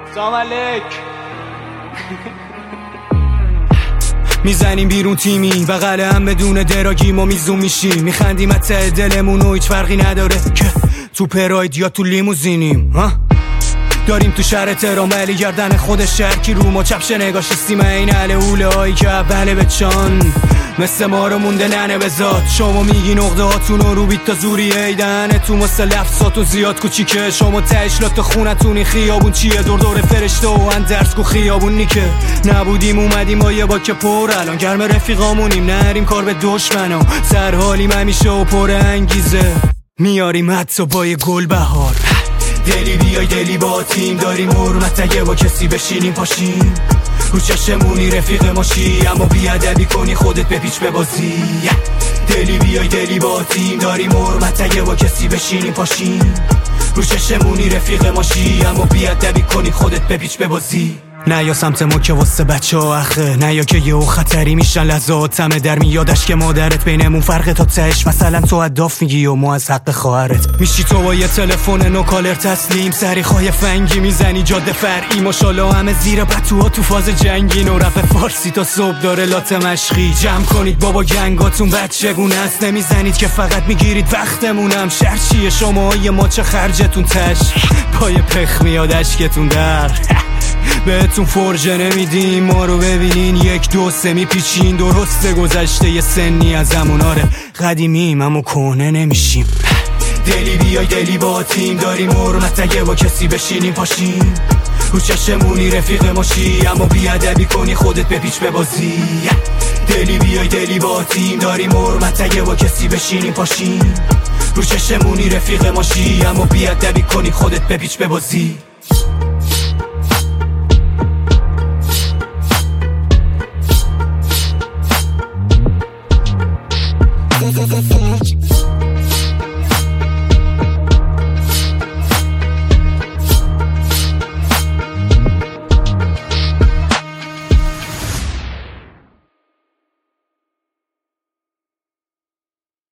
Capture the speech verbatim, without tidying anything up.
سلام علیک. میزنیم بیرون تیمی بغل هم بدون دراگی ما میزون میشیم، میخندیم از ته دلمون و هیچ فرقی نداره که تو پراید یا تو لیموزینیم. ها داریم تو شهر تهران ولی گردن خود شهر کی رو ما چپشه نگاش استیم این اهل اوله هایی که اوله به چان مثل ما رو مونده ننه بزاد. شما میگی نقطه هاتون رو بیت تا زوری ایدنه تو مثل لفظاتون زیاد کوچیکه. شما تشلات خونتونی خیابون چیه دور دور فرشته و اندرس کو خیابونی که نبودیم اومدیم با یه باک پر الان گرم رفیقامونیم نریم کار به دشمنا سر حالیم همیشه و پر انگیزه میاریم حتی با یه گل بهار. دلی بیای دلی با تیم داریم حرمت اگه با کسی بشینیم پاشیم رو چشمونی رفیق ماشی اما بیادبی کنی خودت بپیچ ببازی. دلی بیای دلی با تیم داریم حرمت اگه با کسی بشینیم پاشیم رو چشمونی رفیق ماشی اما بیادبی کنی خودت بپیچ ببازی. نه یا سمت ما که واسه بچه ها اخه نه یا که یه خطری میشن لحظات همه در میادش که مادرت بینمون فرق تا تهش مثلا تو اداف میگی و ما از حق خواهرت میشی تو با یه تلفن نو کالر تسلیم سری خواهی فنگی میزنی جاده فرعی ماشالله همه زیر بطوها تو فاز جنگین و رپ فارسی تا صبح داره لات مشقی. جمع کنید بابا گنگاتون بچگونه است نمیزنید که فقط میگیرید وقتمونم شهر چیه شما یه ماچ خرجتون تش پای پخ میاد اشکتون در بهتون فرجه نمیدیم ما رو ببینین یک دو سه میپیچین درسته گذشته یه سنی از هموناره قدیمیم اما کهنه نمیشیم. دلی بیای دلی با تیم داریم حرمت اگه با کسی بشینیم پاشیم رو چشمونی رفیق ماشی اما بیادبی کنی خودت بپیچ ببازی. دلی بیای دلی با تیم داریم حرمت اگه با کسی بشینیم پاشیم رو چشمونی رفیق ماشی اما بیادبی کنی خودت بپیچ ببازی. Fuck, fuck, fuck.